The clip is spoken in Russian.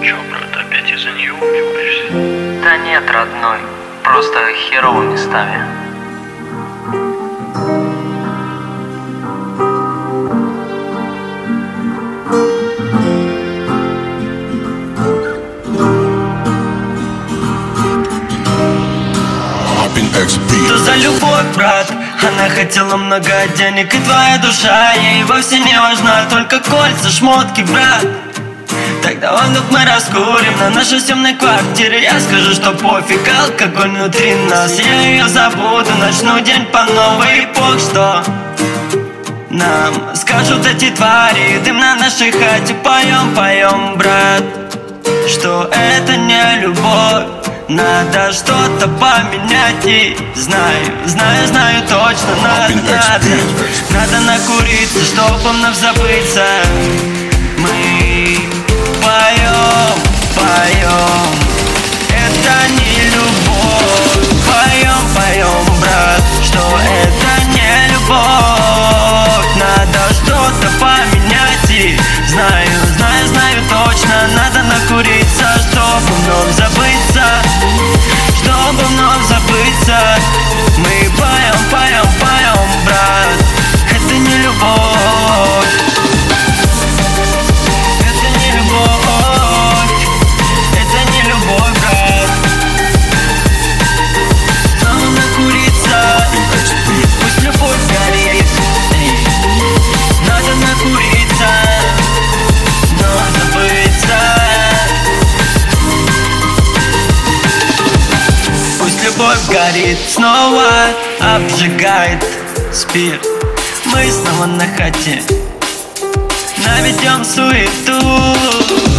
Чё, брат, опять из-за нее убиваешься? Да нет, родной, просто херово местами. Что за любовь, брат? Она хотела много денег, и твоя душа ей вовсе не важна. Только кольца, шмотки, брат. Тогда вдруг мы раскурим на нашей съемной квартире. Я скажу, что пофиг, алкоголь внутри нас. Я ее забуду, начну день по новой. И бог что нам скажут эти твари. Дым на нашей хате, поем, поем, брат, что это не любовь. Надо что-то поменять и знаю точно, надо накуриться, чтобы вновь забыться. Мы поем, это не любовь. Поем, брат, что это не любовь. Надо что-то поменять и знаю точно, надо накуриться, чтобы вновь забыться. Чтобы вновь забыться. Мы поем, брат, это не любовь. Это не любовь. Это не любовь, брат. Надо накуриться, пусть любовь горит. Надо накуриться, но забыться. Пусть любовь горит, снова обжигает спирт. Мы снова на хате наведем суету.